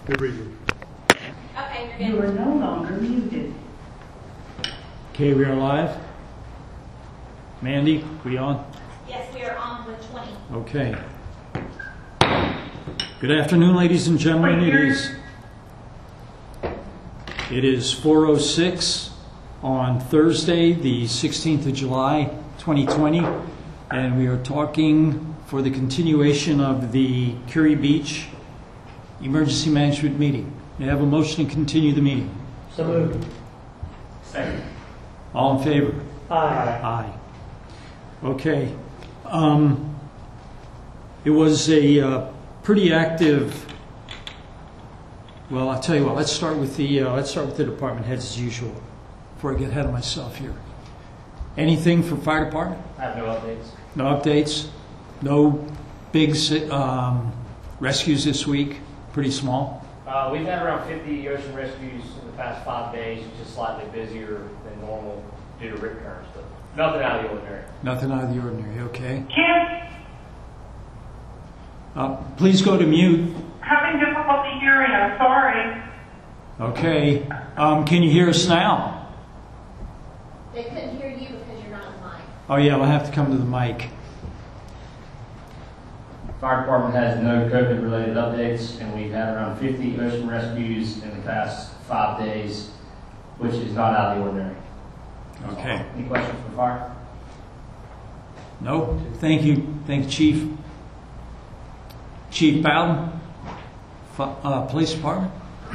Good reading. Okay, you're You good. are no longer muted. Okay, we are live. Mandy, we on? Yes, we are on with 20. Okay. Good afternoon, ladies and gentlemen. It is 4:06 on Thursday, the 16th of July, 2020, and we are talking for the continuation of the Curie Beach Emergency Management Meeting. May I have a motion to continue the meeting? So moved. Second. All in favor? Aye. Aye. Okay. It was a pretty active. Well, I'll tell you what. Let's start with the department heads as usual. Before I get ahead of myself here. Anything for fire department? I have no updates. No updates. No big rescues this week. Pretty small. We've had around 50 ocean rescues in the past 5 days, which is slightly busier than normal due to rip currents, but nothing out of the ordinary. Nothing out of the ordinary. Okay. Kim, Please go to mute. having difficulty hearing. I'm sorry. Okay. Can you hear us now? They couldn't hear you because you're not on mic. Oh yeah, I'll have to come to the mic. Fire department has no COVID-related updates, and we've had around 50 ocean rescues in the past 5 days, which is not out of the ordinary. Okay. Any questions for fire? No? Thank you. Thank you, Chief. Chief Bowden, Police Department.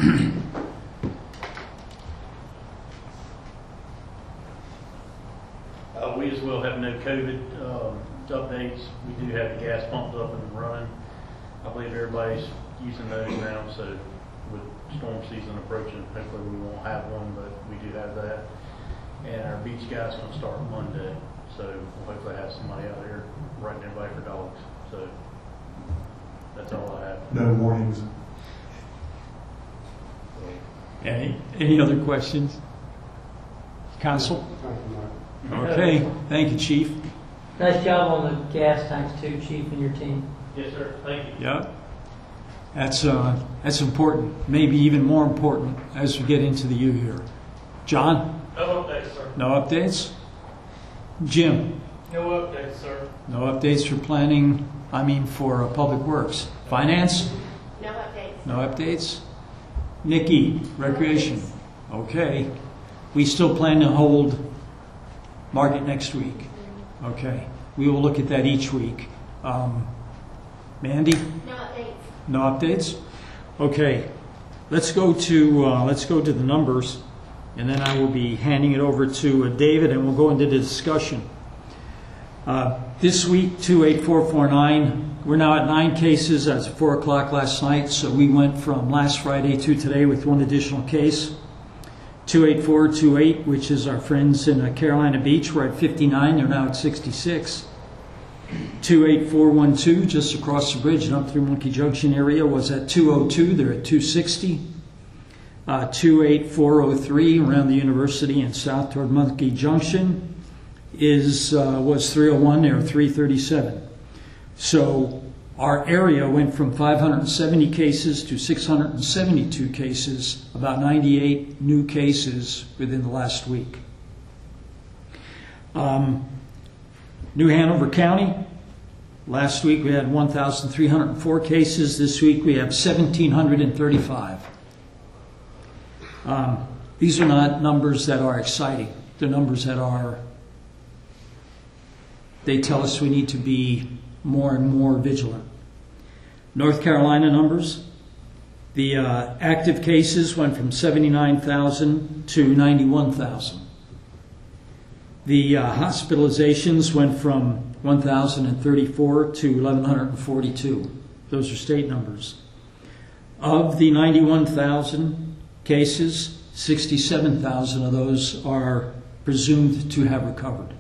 We as well have no COVID updates. We do have the gas pumps up and running. I believe everybody's using those now, so with storm season approaching, hopefully we won't have one, but we do have that. And our beach guy's going to start Monday, so we'll hopefully have somebody out there writing everybody for dogs. So that's all I have. No warnings. Any other questions? Council? Okay. Thank you, Chief. Nice job on the gas tanks too, Chief, and your team. Yes, sir. Thank you. Yeah. That's important. Maybe even more important as we get into the U here. John? No updates, sir. No updates? Jim? No updates, sir. No updates for planning, for Public Works. Finance? No updates. No updates? Nikki, Recreation? Okay. We still plan to hold Market next week. Okay. We will look at that each week. Mandy? No updates. No updates? Okay. Let's go to the numbers, and then I will be handing it over to David, and we'll go into the discussion. This week, 28449, we're now at 9 cases as of 4 o'clock last night, so we went from last Friday to today with one additional case. 28428, which is our friends in Carolina Beach, we're at 59, they're now at 66. 28412, just across the bridge and up through Monkey Junction area, was at 202, they're at 260. 28403, around the university and south toward Monkey Junction, was 301, they're 337. So our area went from 570 cases to 672 cases, about 98 new cases within the last week. New Hanover County, last week we had 1,304 cases. This week we have 1,735. These are not numbers that are exciting. They're numbers that they tell us we need to be more and more vigilant. North Carolina numbers, the active cases went from 79,000 to 91,000. The hospitalizations went from 1,034 to 1,142. Those are state numbers. Of the 91,000 cases, 67,000 of those are presumed to have recovered.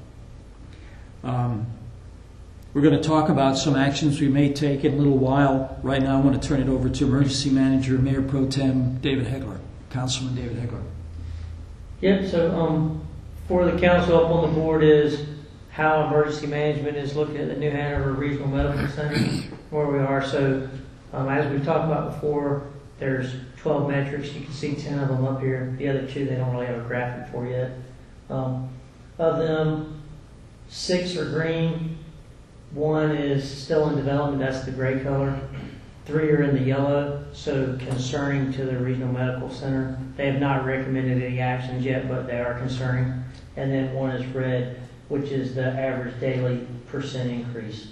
We're going to talk about some actions we may take in a little while. Right now I want to turn it over to Emergency Manager, Mayor Pro Tem David Hegler. Councilman David Hegler. Yep, so for the council up on the board is how emergency management is looking at the New Hanover Regional Medical Center, where we are. So as we've talked about before, there's 12 metrics. You can see 10 of them up here. The other 2 they don't really have a graphic for yet. Of them, 6 are green. 1 is still in development. That's the gray color. 3 are in the yellow, so concerning to the regional medical center. They have not recommended any actions yet, but they are concerning. And then 1 is red, which is the average daily % increase.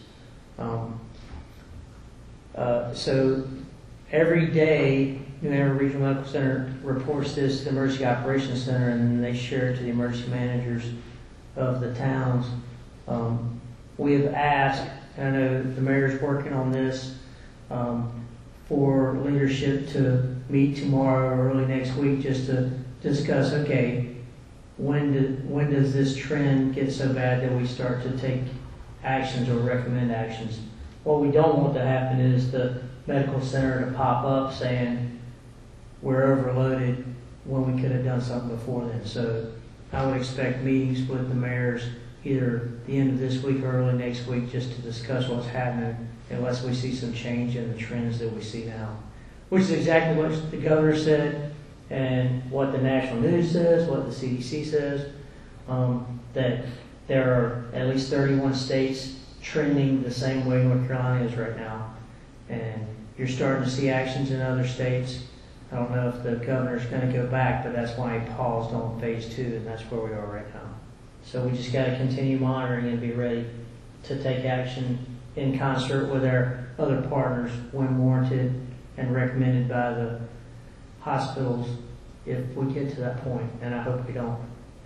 So every day, New Hanover Regional Medical Center reports this to the Emergency Operations Center, and then they share it to the emergency managers of the towns. We have asked, and I know the mayor's working on this, for leadership to meet tomorrow or early next week just to discuss, okay, when does this trend get so bad that we start to take actions or recommend actions? What we don't want to happen is the medical center to pop up saying we're overloaded when we could have done something before then. So I would expect meetings with the mayors either the end of this week or early next week just to discuss what's happening unless we see some change in the trends that we see now, which is exactly what the governor said and what the national news says, what the CDC says, that there are at least 31 states trending the same way North Carolina is right now. And you're starting to see actions in other states. I don't know if the governor's going to go back, but that's why he paused on phase 2, and that's where we are right now. So we just got to continue monitoring and be ready to take action in concert with our other partners when warranted and recommended by the hospitals if we get to that point, and I hope we don't.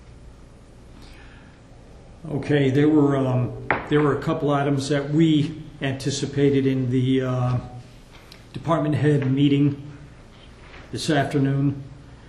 Okay, there were a couple items that we anticipated in the department head meeting this afternoon.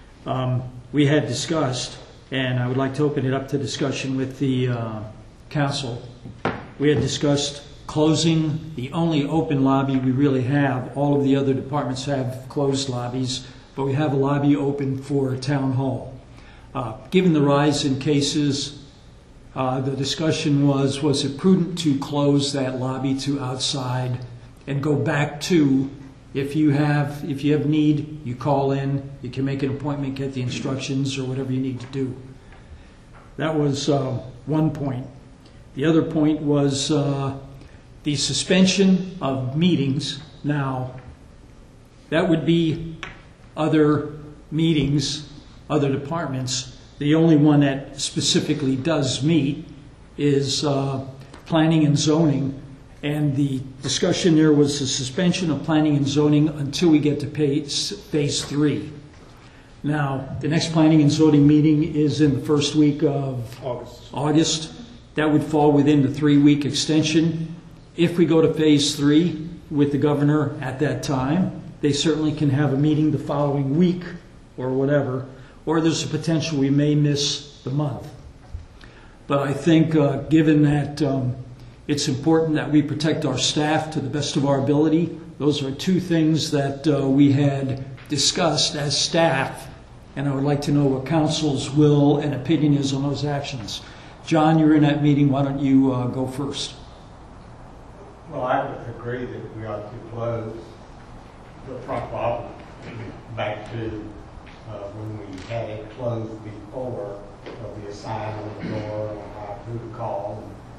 We had discussed, and I would like to open it up to discussion with the council. We had discussed closing the only open lobby we really have. All of the other departments have closed lobbies, but we have a lobby open for town hall. Given the rise in cases, the discussion was it prudent to close that lobby to outside and go back to, if you have need, you call in, you can make an appointment, get the instructions or whatever you need to do. That was one point. The other point was the suspension of meetings. Now, that would be other meetings, other departments. The only one that specifically does meet is planning and zoning. And the discussion there was the suspension of planning and zoning until we get to phase 3. Now, the next planning and zoning meeting is in the first week of August. That would fall within the 3-week extension. If we go to phase 3 with the governor at that time, they certainly can have a meeting the following week or whatever, or there's a potential we may miss the month. But I think given that it's important that we protect our staff to the best of our ability, those are 2 things that we had discussed as staff, and I would like to know what council's will and opinion is on those actions. John, you're in that meeting. Why don't you go first? Well, I agree that we ought to close the front lobby back to when we had it closed before. There'll be a sign on the door on who to call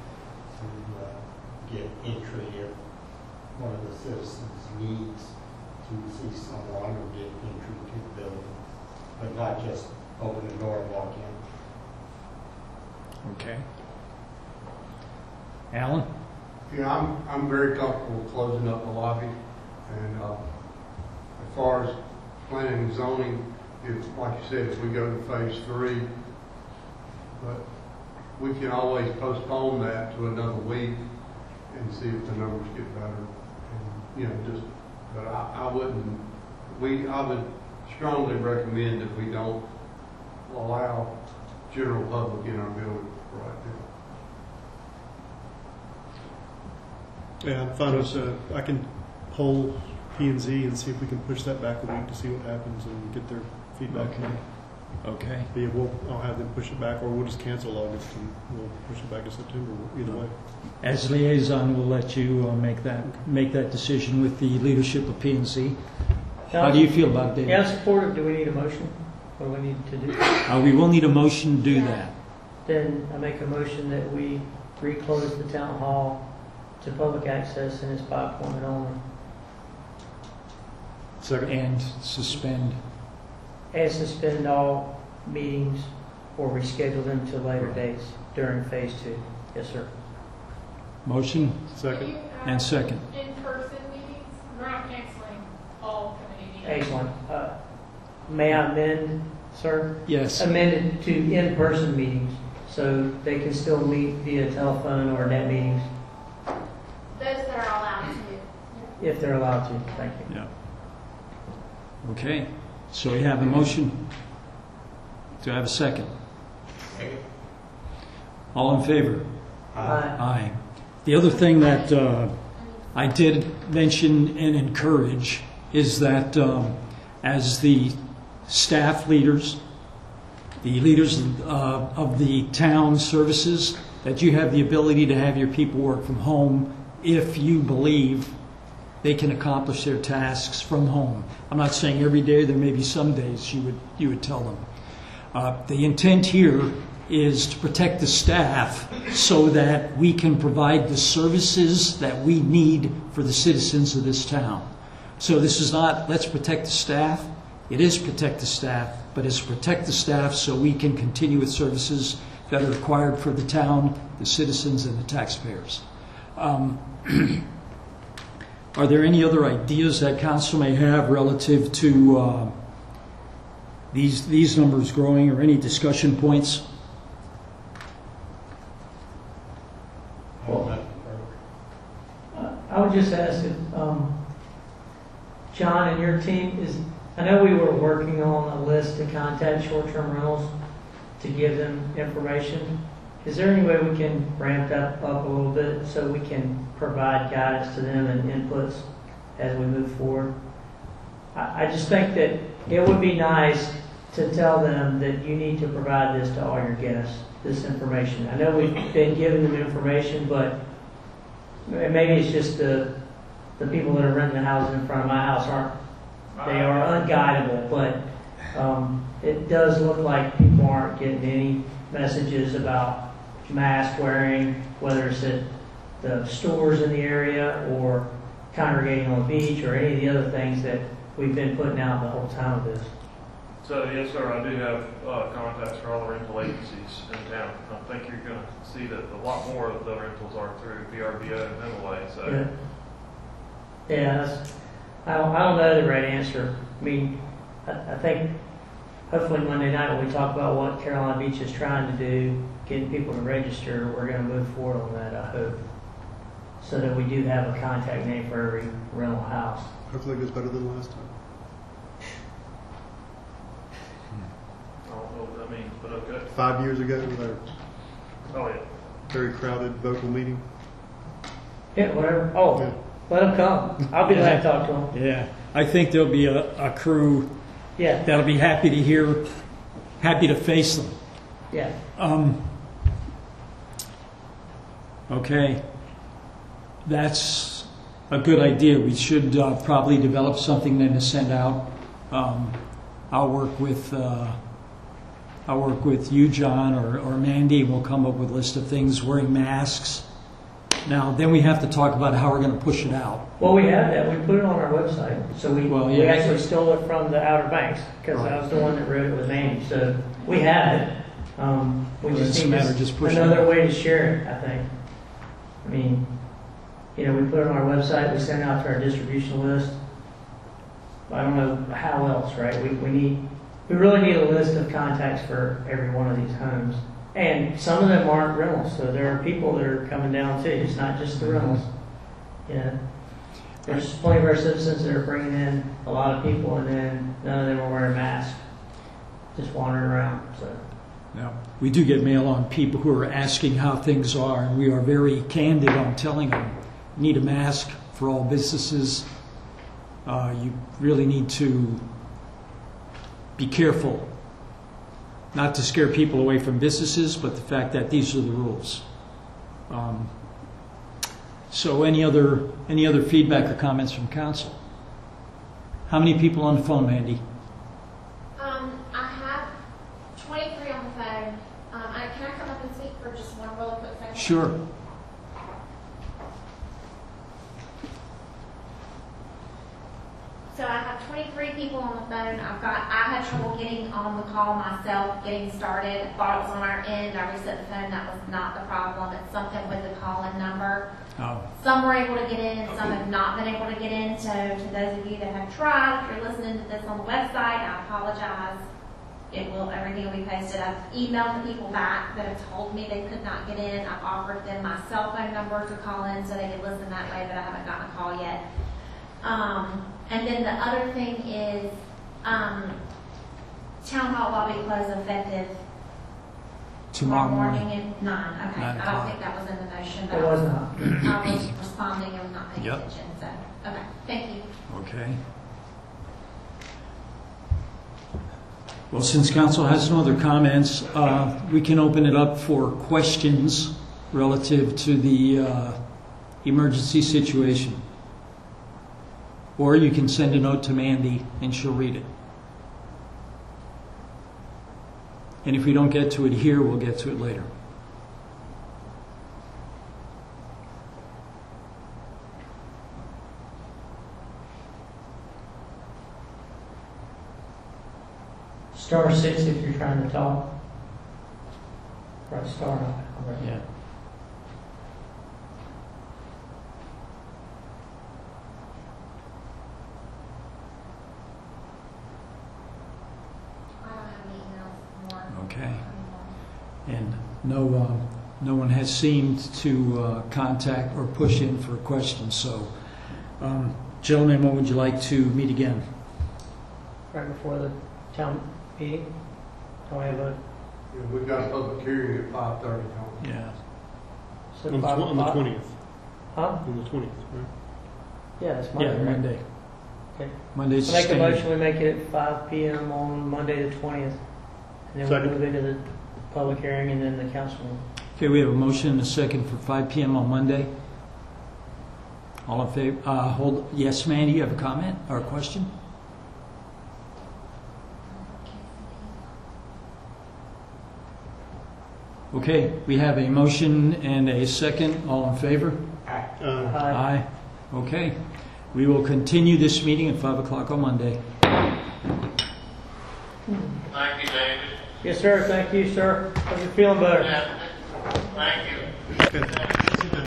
and get entry if one of the citizens needs to see someone or get entry to the building, but not just open the door and walk in. Okay. Alan? Yeah, I'm very comfortable closing up the lobby, and as far as planning and zoning, if, like you said, if we go to phase 3, but we can always postpone that to another week and see if the numbers get better. And, but I would strongly recommend that we don't allow general public in our building right now. Yeah, I'm fine with I can poll P&Z and see if we can push that back a week to see what happens and get their feedback. Okay. But yeah, I'll have them push it back, or we'll just cancel August and we'll push it back to September. Either way. As liaison, we'll let you make that decision with the leadership of P&Z. How do you feel about it, David? Yeah, I'm supportive. Do we need a motion? What do we need to do? We will need a motion to do that. Then I make a motion that we reclose the town hall to public access and it's by appointment only. Second. And suspend. And suspend all meetings or reschedule them to later dates during phase 2. Yes, sir. Motion Second. and second. In-person meetings, not canceling all committee meetings. Excellent. May I amend, sir? Yes. Amend it to in-person meetings so they can still meet via telephone or net meetings Those that are allowed to. if they're allowed to. Thank you. Yeah. Okay. So we have a motion. Do I have a second? All in favor? Aye. The other thing that I did mention and encourage is that as the staff leaders, the leaders of the town services, that you have the ability to have your people work from home if you believe they can accomplish their tasks from home. I'm not saying every day. There may be some days you would tell them. The intent here is to protect the staff so that we can provide the services that we need for the citizens of this town. So this is not, let's protect the staff. It is protect the staff, but it's protect the staff so we can continue with services that are required for the town, the citizens, and the taxpayers. Are there any other ideas that council may have relative to these numbers growing, or any discussion points? I would just ask if John and your team I know we were working on a list to contact short-term rentals to give them information. Is there any way we can ramp that up a little bit so we can provide guidance to them and inputs as we move forward? I just think that it would be nice to tell them that you need to provide this to all your guests, this information. I know we've been giving them information, but maybe it's just the people that are renting the houses in front of my house they are unguidable, but it does look like people aren't getting any messages about mask wearing, whether it's at the stores in the area or congregating on the beach or any of the other things that we've been putting out the whole time of this. So, yes, sir, I do have contacts for all the rental agencies in town. I think you're going to see that a lot more of the rentals are through VRBO and Hemingway. So. Yeah, I don't know the right answer. I mean, I think hopefully Monday night when we talk about what Carolina Beach is trying to do, getting people to register, we're going to move forward on that, I hope, so that we do have a contact name for every rental house. Hopefully it goes better than last time. I don't know what that means, but okay. 5 years ago, with our Oh, yeah. very crowded vocal meeting. Yeah, whatever. Oh, Yeah. let them come. I'll be glad to talk to them. Yeah. I think there'll be a crew Yeah, that'll be happy to face them. yeah. Okay. That's a good idea. We should probably develop something then to send out. I'll work with you, John, or Mandy. We'll come up with a list of things, wearing masks. Now, then we have to talk about how we're going to push it out. Well, we have that. We put it on our website. So we actually stole it from the Outer Banks because I was the one that wrote it with Mandy. So we have it. We It's just a need matter of just pushing another it. way to share it, I think. I mean, we put it on our website. We send it out to our distribution list. I don't know how else, right? We really need a list of contacts for every one of these homes. And some of them aren't rentals, so there are people that are coming down too. It's not just the rentals. There's plenty of our citizens that are bringing in a lot of people, and then none of them are wearing masks, just wandering around. So Now, we do get mail on people who are asking how things are, and we are very candid on telling them, you need a mask for all businesses. You really need to be careful not to scare people away from businesses, but the fact that these are the rules. So any other feedback or comments from council? How many people on the phone, Mandy? I have 23 on the phone. Can I come up and speak for just one really quick second? Sure. So I have 23 people on the phone. I had trouble getting on the call myself, getting started. Thought it was on our end. I reset the phone. That was not the problem. It's something with the call-in number. Oh. Some were able to get in, some have not been able to get in. So to those of you that have tried, if you're listening to this on the website, I apologize. Everything will be posted. I've emailed the people back that have told me they could not get in. I've offered them my cell phone number to call in so they could listen that way, but I haven't gotten a call yet. And then the other thing is, town hall lobby close effective Tomorrow morning. at 9. Okay, 9 I don't think that was in the motion, but It was not. I was responding and not paying Yep. attention. So, okay, thank you. Okay. Well, since council has no other comments, we can open it up for questions relative to the emergency situation. Or you can send a note to Mandy and she'll read it. And if we don't get to it here, we'll get to it later. Star 6 if you're trying to talk. Right, star. Yeah. I don't have any emails more. Okay. And no one has seemed to contact or push in for questions. So, gentlemen, when would you like to meet again? Right before the town meeting. Don't we have a, Yeah, we've got a public hearing at 5:30, Tom. Yeah. so On the 5 on the o'clock? 20th. Huh? On the 20th, right? Yeah, it's Monday, Yeah, right? Monday. Okay. Monday's I make a standard. motion, we make it at 5 p.m. on Monday the 20th. And then we'll Second. move into the public hearing and then the council meeting. Okay, we have a motion and a second for 5 p.m. on Monday. All in favor? Yes, Mandy, you have a comment or a question? Okay, we have a motion and a second. All in favor? Aye. Aye. Okay. We will continue this meeting at 5 o'clock on Monday. Thank you, David. Yes, sir. Thank you, sir. Hope you're feeling better. Yeah. Thank you. Okay.